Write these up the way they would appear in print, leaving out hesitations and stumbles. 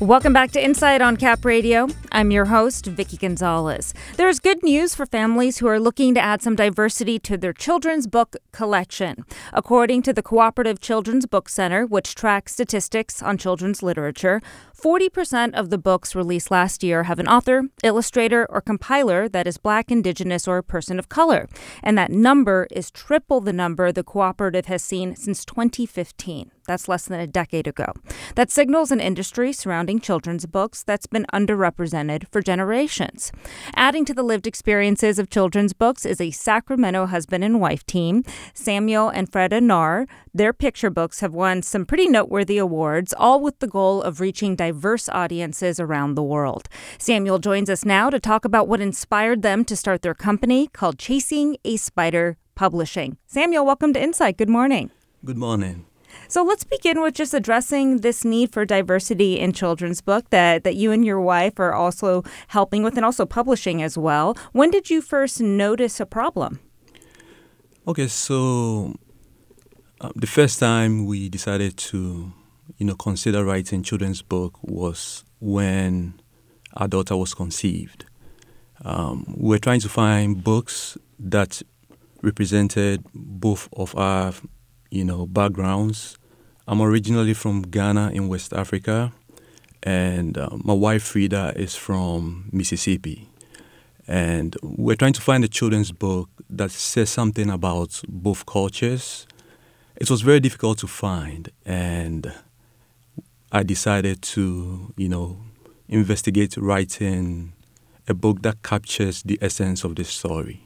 Welcome back to Insight on Cap Radio. I'm your host, Vicky Gonzalez. There's good news for families who are looking to add some diversity to their children's book collection. According to the Cooperative Children's Book Center, which tracks statistics on children's literature, 40% of the books released last year have an author, illustrator, or compiler that is Black, Indigenous, or a person of color. And that number is triple the number the cooperative has seen since 2015. That's less than a decade ago. That signals an industry surrounding children's books that's been underrepresented for generations. Adding to the lived experiences of children's books is a Sacramento husband and wife team, Samuel and Freda Nar. Their picture books have won some pretty noteworthy awards, all with the goal of reaching diverse audiences around the world. Samuel joins us now to talk about what inspired them to start their company called Chasing a Spider Publishing. Samuel, welcome to Insight. Good morning. Good morning. So let's begin with just addressing this need for diversity in children's book that you and your wife are also helping with and also publishing as well. When did you first notice a problem? Okay, so the first time we decided to, consider writing children's book was when our daughter was conceived. We were trying to find books that represented both of our, backgrounds. I'm originally from Ghana in West Africa, and my wife Frida is from Mississippi. And we're trying to find a children's book that says something about both cultures. It was very difficult to find, and I decided to, investigate writing a book that captures the essence of the story.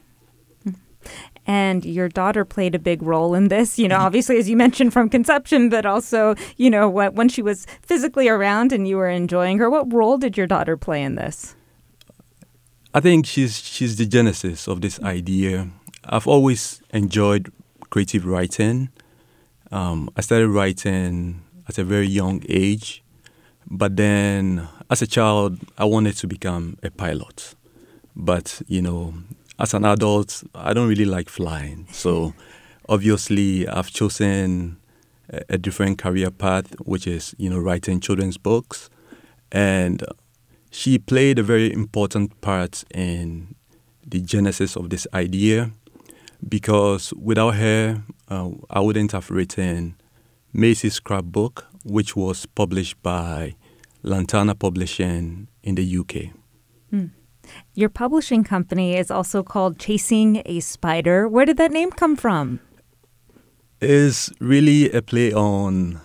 And your daughter played a big role in this, obviously, as you mentioned, from conception, but also, when she was physically around and you were enjoying her. What role did your daughter play in this? I think she's the genesis of this idea. I've always enjoyed creative writing. I started writing at a very young age, but then as a child, I wanted to become a pilot. But, as an adult, I don't really like flying. So obviously, I've chosen a different career path, which is, writing children's books. And she played a very important part in the genesis of this idea, because without her, I wouldn't have written Macy's Scrapbook, which was published by Lantana Publishing in the UK. Your publishing company is also called Chasing a Spider. Where did that name come from? It's really a play on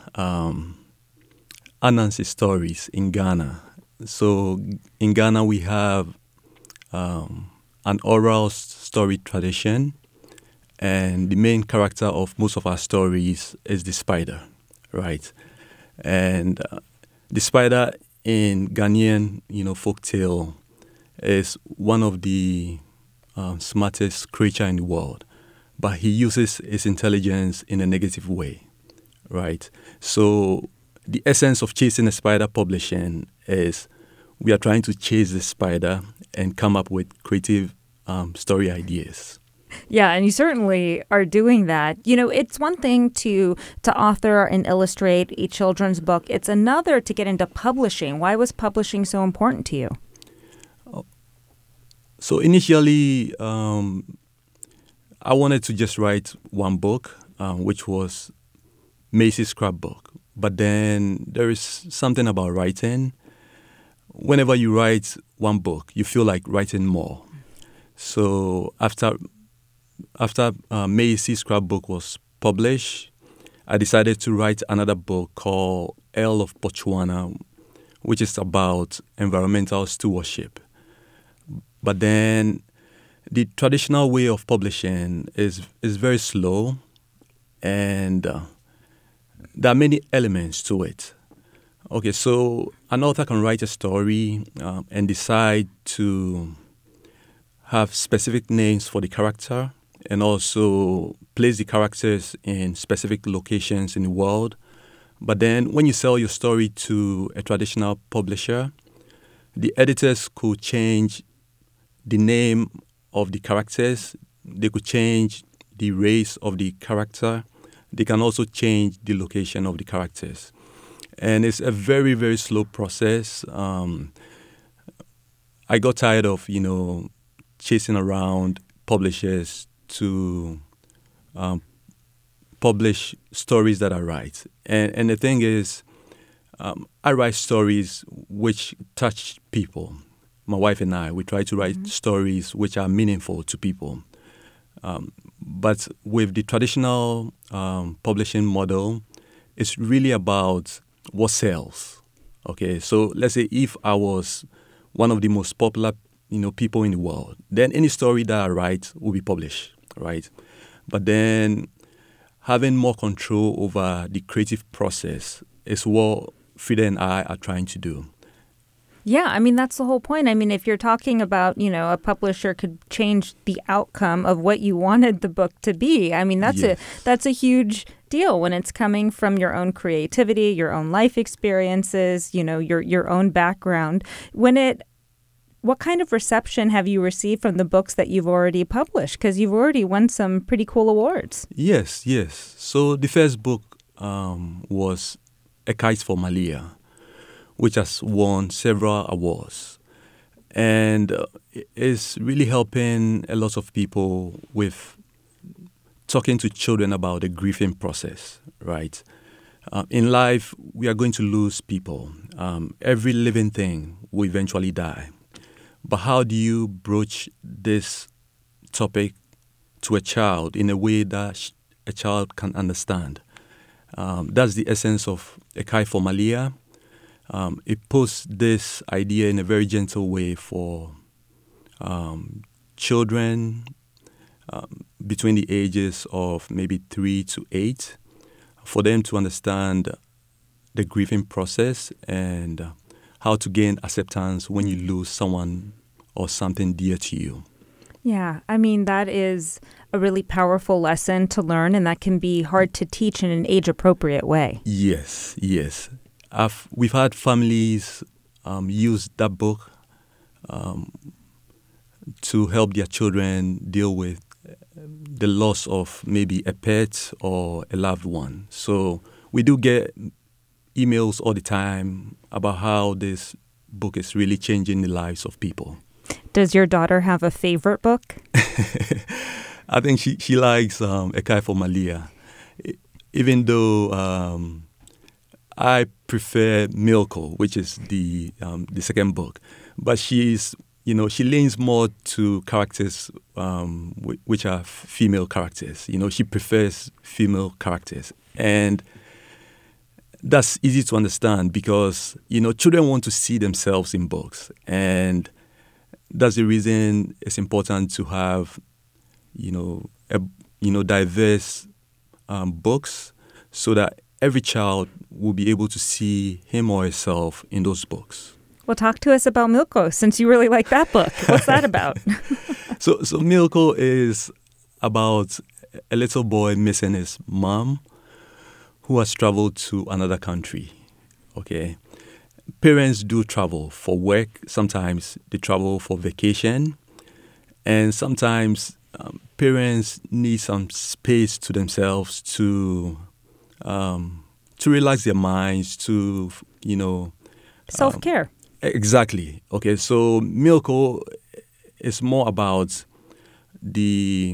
Anansi stories in Ghana. So in Ghana, we have an oral story tradition, and the main character of most of our stories is the spider, right? And the spider in Ghanaian, folktale is one of the smartest creature in the world, but he uses his intelligence in a negative way, right? So the essence of Chasing a Spider Publishing is we are trying to chase the spider and come up with creative story ideas. Yeah, and you certainly are doing that. It's one thing to author and illustrate a children's book. It's another to get into publishing. Why was publishing so important to you? So initially, I wanted to just write one book, which was Macy's Scrapbook. But then there is something about writing. Whenever you write one book, you feel like writing more. So after Macy's Scrapbook was published, I decided to write another book called Elle of Botswana, which is about environmental stewardship. But then the traditional way of publishing is very slow, and there are many elements to it. Okay, so an author can write a story and decide to have specific names for the character and also place the characters in specific locations in the world. But then when you sell your story to a traditional publisher, the editors could change the name of the characters, they could change the race of the character, they can also change the location of the characters. And it's a very, very slow process. I got tired of, chasing around publishers to publish stories that I write. And the thing is, I write stories which touch people. My wife and I, we try to write stories which are meaningful to people. But with the traditional publishing model, it's really about what sells. Okay, so let's say if I was one of the most popular, people in the world, then any story that I write will be published, right? But then having more control over the creative process is what Frida and I are trying to do. Yeah, I mean, that's the whole point. I mean, if you're talking about, a publisher could change the outcome of what you wanted the book to be. I mean, that's a huge deal when it's coming from your own creativity, your own life experiences, your own background. What kind of reception have you received from the books that you've already published? Because you've already won some pretty cool awards. Yes. So the first book was A Kite for Malia, which has won several awards. And it's really helping a lot of people with talking to children about the grieving process, right? In life, we are going to lose people. Every living thing will eventually die. But how do you broach this topic to a child in a way that a child can understand? That's the essence of A Kite for Malia. It puts this idea in a very gentle way for children between the ages of maybe 3 to 8, for them to understand the grieving process and how to gain acceptance when you lose someone or something dear to you. Yeah, I mean, that is a really powerful lesson to learn, and that can be hard to teach in an age-appropriate way. Yes. We've had families use that book to help their children deal with the loss of maybe a pet or a loved one. So we do get emails all the time about how this book is really changing the lives of people. Does your daughter have a favorite book? I think she likes A Kite for Malia, even though I prefer Milko, which is the second book. But she leans more to characters which are female characters. She prefers female characters. And that's easy to understand because, children want to see themselves in books. And that's the reason it's important to have, diverse books so that every child will be able to see him or herself in those books. Well, talk to us about Milko, since you really like that book. What's that about? So Milko is about a little boy missing his mom who has traveled to another country. Okay. Parents do travel for work. Sometimes they travel for vacation. And sometimes parents need some space to themselves to relax their minds, to, self-care. Exactly. Okay, so Milko is more about the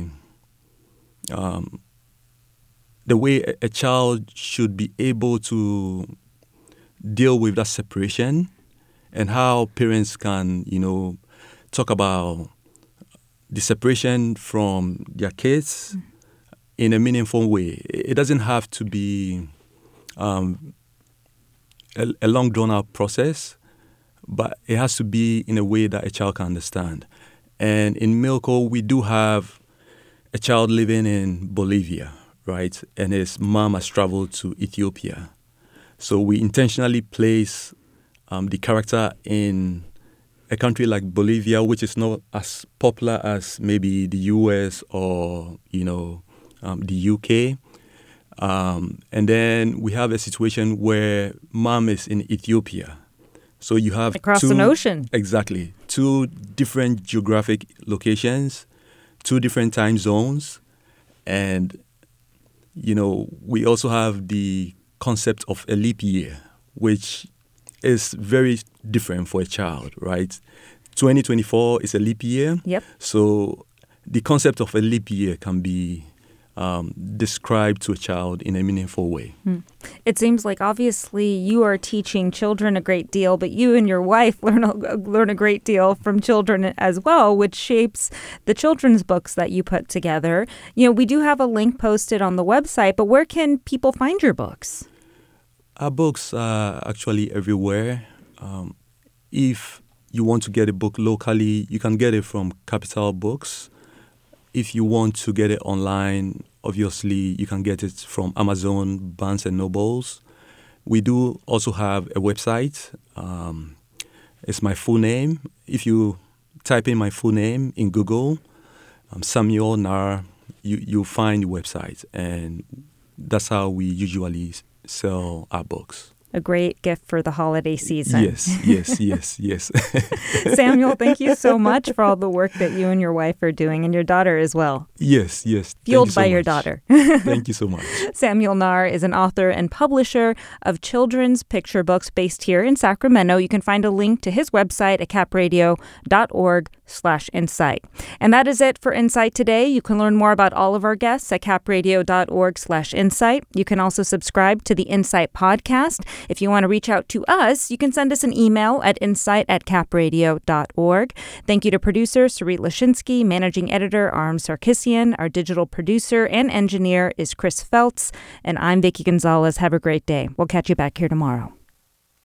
way a child should be able to deal with that separation and how parents can, talk about the separation from their kids in a meaningful way. It doesn't have to be a long drawn-out process, but it has to be in a way that a child can understand. And in Milko, we do have a child living in Bolivia, right? And his mom has traveled to Ethiopia. So we intentionally place the character in a country like Bolivia, which is not as popular as maybe the US or, the UK. And then we have a situation where mom is in Ethiopia. So you have across an ocean. Exactly. 2 different geographic locations, 2 different time zones. And, we also have the concept of a leap year, which is very different for a child, right? 2024 is a leap year. Yep. So the concept of a leap year can be described to a child in a meaningful way. It seems like obviously you are teaching children a great deal, but you and your wife learn a great deal from children as well, which shapes the children's books that you put together. We do have a link posted on the website, but where can people find your books? Our books are actually everywhere. If you want to get a book locally, you can get it from Capital Books. If you want to get it online, obviously, you can get it from Amazon, Barnes & Nobles. We do also have a website. It's my full name. If you type in my full name in Google, Samuel Nar, you'll find the website. And that's how we usually sell our books. A great gift for the holiday season. Yes. Samuel, thank you so much for all the work that you and your wife are doing, and your daughter as well. Yes. Fueled by your daughter. Thank you so much. Samuel Nar is an author and publisher of children's picture books based here in Sacramento. You can find a link to his website at capradio.org/insight. And that is it for Insight today. You can learn more about all of our guests at capradio.org/insight. You can also subscribe to the Insight podcast. If you want to reach out to us, you can send us an email at insight@capradio.org. Thank you to producer Sarit Lashinsky, managing editor Aram Sarkissian. Our digital producer and engineer is Chris Feltz. And I'm Vicki Gonzalez. Have a great day. We'll catch you back here tomorrow.